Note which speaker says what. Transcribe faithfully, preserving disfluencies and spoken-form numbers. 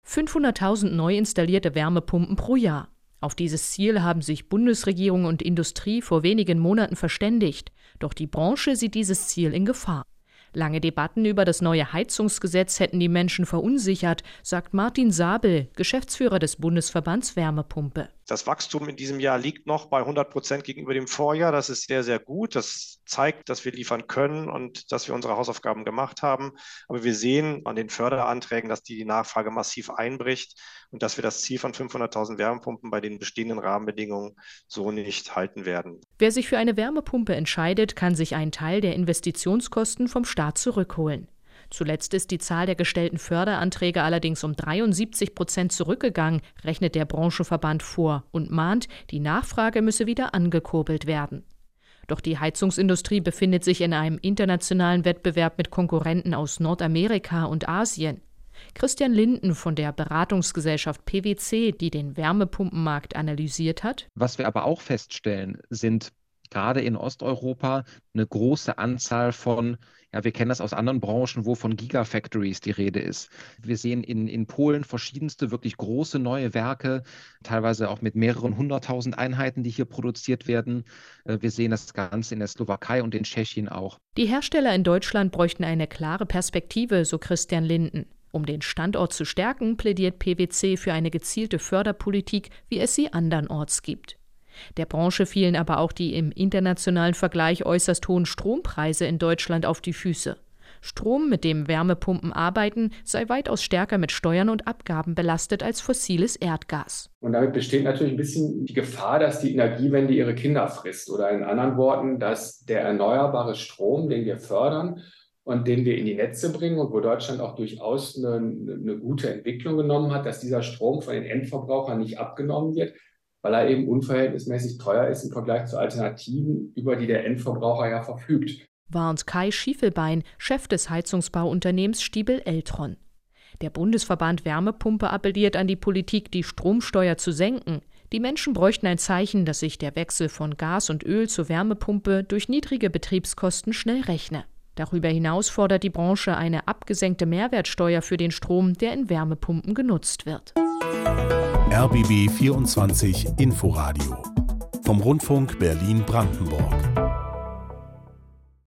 Speaker 1: fünfhunderttausend neu installierte Wärmepumpen pro Jahr. Auf dieses Ziel haben sich Bundesregierung und Industrie vor wenigen Monaten verständigt. Doch die Branche sieht dieses Ziel in Gefahr. Lange Debatten über das neue Heizungsgesetz hätten die Menschen verunsichert, sagt Martin Sabel, Geschäftsführer des Bundesverbands Wärmepumpe.
Speaker 2: Das Wachstum in diesem Jahr liegt noch bei hundert Prozent gegenüber dem Vorjahr. Das ist sehr, sehr gut. Das zeigt, dass wir liefern können und dass wir unsere Hausaufgaben gemacht haben. Aber wir sehen an den Förderanträgen, dass die Nachfrage massiv einbricht und dass wir das Ziel von fünfhunderttausend Wärmepumpen bei den bestehenden Rahmenbedingungen so nicht halten werden.
Speaker 1: Wer sich für eine Wärmepumpe entscheidet, kann sich einen Teil der Investitionskosten vom Staat zurückholen. Zuletzt ist die Zahl der gestellten Förderanträge allerdings um dreiundsiebzig Prozent zurückgegangen, rechnet der Branchenverband vor und mahnt, die Nachfrage müsse wieder angekurbelt werden. Doch die Heizungsindustrie befindet sich in einem internationalen Wettbewerb mit Konkurrenten aus Nordamerika und Asien. Christian Linden von der Beratungsgesellschaft P W C, die den Wärmepumpenmarkt analysiert hat.
Speaker 3: Was wir aber auch feststellen, sind gerade in Osteuropa eine große Anzahl von, ja, wir kennen das aus anderen Branchen, wo von Gigafactories die Rede ist. Wir sehen in, in Polen verschiedenste, wirklich große neue Werke, teilweise auch mit mehreren hunderttausend Einheiten, die hier produziert werden. Wir sehen das Ganze in der Slowakei und in Tschechien auch.
Speaker 1: Die Hersteller in Deutschland bräuchten eine klare Perspektive, so Christian Linden. Um den Standort zu stärken, plädiert P W C für eine gezielte Förderpolitik, wie es sie andernorts gibt. Der Branche fielen aber auch die im internationalen Vergleich äußerst hohen Strompreise in Deutschland auf die Füße. Strom, mit dem Wärmepumpen arbeiten, sei weitaus stärker mit Steuern und Abgaben belastet als fossiles Erdgas.
Speaker 4: Und damit besteht natürlich ein bisschen die Gefahr, dass die Energiewende ihre Kinder frisst. Oder in anderen Worten, dass der erneuerbare Strom, den wir fördern und den wir in die Netze bringen und wo Deutschland auch durchaus eine, eine gute Entwicklung genommen hat, dass dieser Strom von den Endverbrauchern nicht abgenommen wird, weil er eben unverhältnismäßig teuer ist im Vergleich zu Alternativen, über die der Endverbraucher ja verfügt.
Speaker 1: Warnt Kai Schiefelbein, Chef des Heizungsbauunternehmens Stiebel-Eltron. Der Bundesverband Wärmepumpe appelliert an die Politik, die Stromsteuer zu senken. Die Menschen bräuchten ein Zeichen, dass sich der Wechsel von Gas und Öl zur Wärmepumpe durch niedrige Betriebskosten schnell rechne. Darüber hinaus fordert die Branche eine abgesenkte Mehrwertsteuer für den Strom, der in Wärmepumpen genutzt wird.
Speaker 5: R B B vierundzwanzig Inforadio vom Rundfunk Berlin-Brandenburg.